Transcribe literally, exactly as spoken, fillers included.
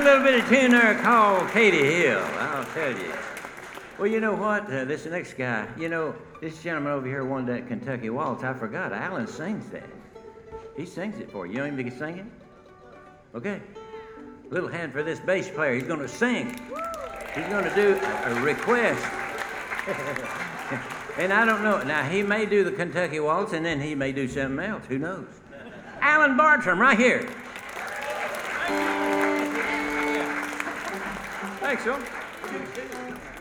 little bit of tune there called Katie Hill, I'll tell you. Well, you know what? Uh, this next guy, you know, this gentleman over here won that Kentucky Waltz. I forgot. Alan sings that. He sings it for you. You want him to sing it? Okay. Little hand for this bass player. He's going to sing. He's going to do a, a request. And I don't know. Now, he may do the Kentucky Waltz, and then he may do something else. Who knows? Alan Bartram, right here. Thanks, Sean.